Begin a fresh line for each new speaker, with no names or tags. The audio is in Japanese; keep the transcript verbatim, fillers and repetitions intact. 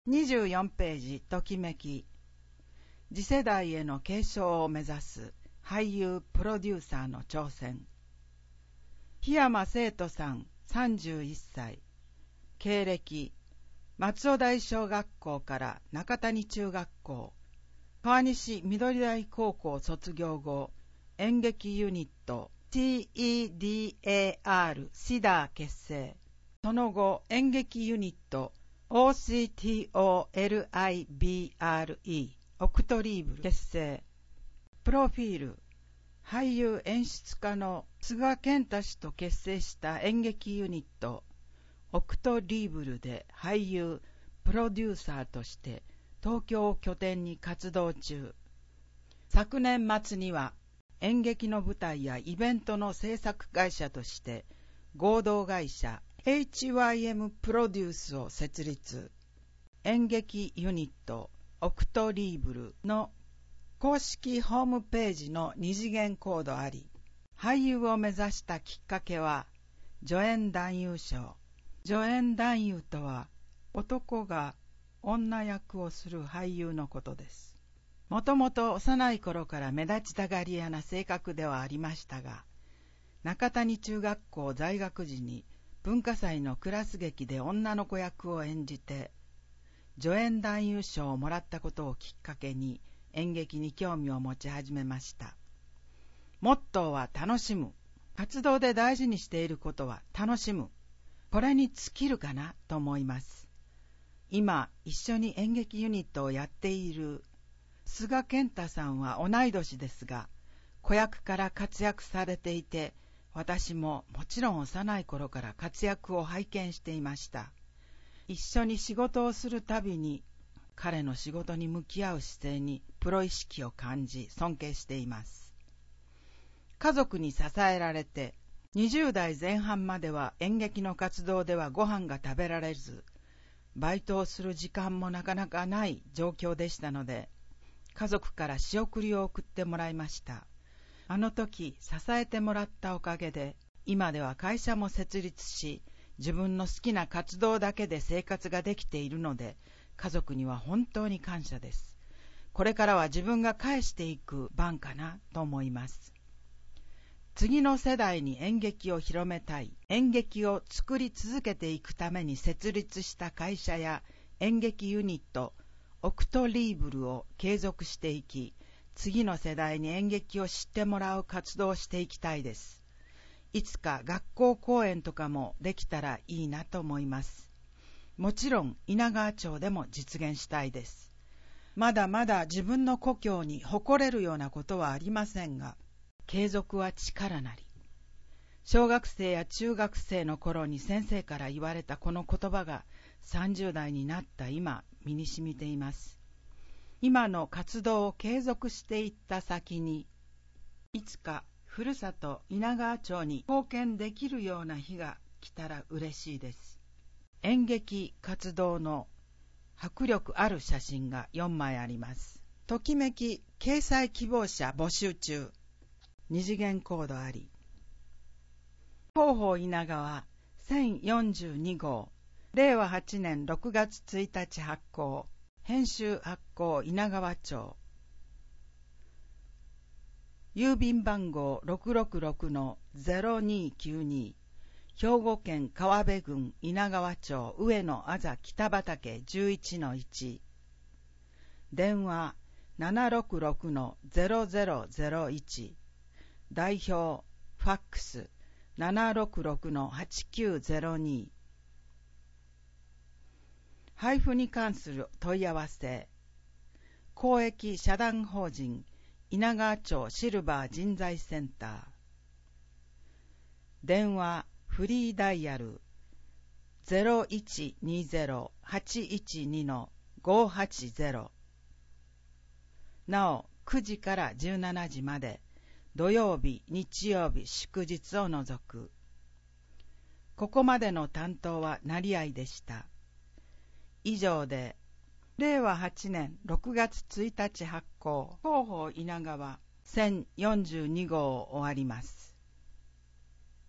にじゅうよんページ、ときめき。次世代への継承を目指す俳優プロデューサーの挑戦。檜山生徒さん、さんじゅういっさい。経歴、松尾台小学校から中谷中学校、川西緑台高校卒業後、演劇ユニット ティーイーディーエーアール シダー結成。その後、演劇ユニットオーシーティーオーエルアイビーアールイー オクトリーブル結成。プロフィール、俳優演出家の菅健太氏と結成した演劇ユニットオクトリーブルで俳優プロデューサーとして東京を拠点に活動中。昨年末には演劇の舞台やイベントの制作会社として合同会社エイチワイエム プロデュースを設立。演劇ユニットオクトリーブルの公式ホームページの二次元コードあり、俳優を目指したきっかけは助演男優賞。助演男優とは男が女役をする俳優のことです。もともと幼い頃から目立ちたがり屋な性格ではありましたが、中谷中学校在学時に文化祭のクラス劇で女の子役を演じて、助演男優賞をもらったことをきっかけに演劇に興味を持ち始めました。モットーは楽しむ。活動で大事にしていることは楽しむ。これに尽きるかなと思います。今、一緒に演劇ユニットをやっている菅健太さんは同い年ですが、子役から活躍されていて、私ももちろん幼い頃から活躍を拝見していました。一緒に仕事をするたびに彼の仕事に向き合う姿勢にプロ意識を感じ尊敬しています。家族に支えられてにじゅう代前半までは演劇の活動ではご飯が食べられず、バイトをする時間もなかなかない状況でしたので、家族から仕送りを送ってもらいました。あの時支えてもらったおかげで、今では会社も設立し、自分の好きな活動だけで生活ができているので、家族には本当に感謝です。これからは自分が返していく番かなと思います。次の世代に演劇を広めたい、演劇を作り続けていくために設立した会社や演劇ユニット、オクトリーブルを継続していき、次の世代に演劇を知ってもらう活動をしていきたいです。いつか学校公演とかもできたらいいなと思います。もちろん稲川町でも実現したいです。まだまだ自分の故郷に誇れるようなことはありませんが、継続は力なり。小学生や中学生の頃に先生から言われたこの言葉がさんじゅう代になった今、身に染みています。今の活動を継続していった先に、いつかふるさと稲川町に貢献できるような日が来たら嬉しいです。演劇活動の迫力ある写真がよんまいあります。ときめき掲載希望者募集中。二次元コードあり。広報稲川せんよんじゅうに号、れいわはちねんろくがつついたち発行。編集発行稲川町。郵便番号 ろくろくろくのゼロにきゅうに、兵庫県川辺郡稲川町上野あざ北畑 じゅういちのいち。電話 ななろくろくのゼロゼロゼロいち。代表ファックス ななろくろくのはちきゅうゼロに。配布に関する問い合わせ、公益社団法人稲川町シルバー人材センター。電話フリーダイヤル ゼロいちにゼロ はちいちにのごはちゼロ。なおくじからじゅうしちじまで、土曜日、日曜日、祝日を除く。ここまでの担当は成合でした。以上で、れいわはちねんろくがつついたち発行、広報稲川せんよんじゅうに号を終わります。